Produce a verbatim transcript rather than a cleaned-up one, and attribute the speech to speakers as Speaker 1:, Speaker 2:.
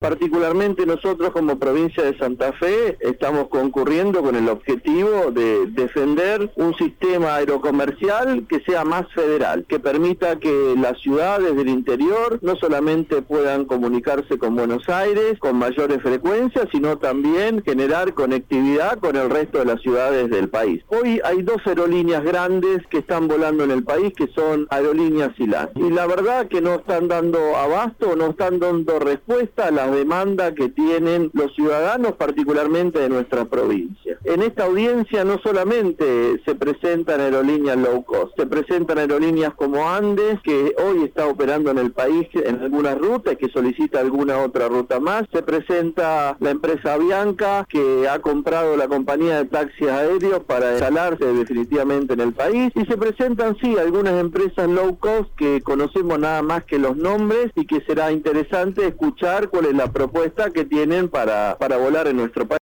Speaker 1: particularmente nosotros como provincia de Santa Fe estamos concurriendo con el objetivo de defender un sistema aerocomercial que sea más federal, que permita que las ciudades del interior no solamente puedan comunicarse con Buenos Aires con mayores frecuencias, sino también generar conectividad con el resto de las ciudades del país. Hoy hay dos aerolíneas grandes que están volando en el país, que son Aerolíneas Silán, y la verdad que no están dando abasto, no están dando respuesta a las demandas que tienen los ciudadanos, particularmente de nuestra provincia. En esta audiencia no solamente se presentan aerolíneas low cost, se presentan aerolíneas como Andes, que hoy está operando en el país en algunas rutas, que solicita alguna otra ruta más, se presenta la empresa Avianca, que ha comprado la compañía de taxis aéreos para instalarse definitivamente en el país, y se presentan sí algunas empresas low cost que conocemos nada más que los nombres, y que será interesante escuchar cuál es la propuesta que tienen para, para volar en nuestro país.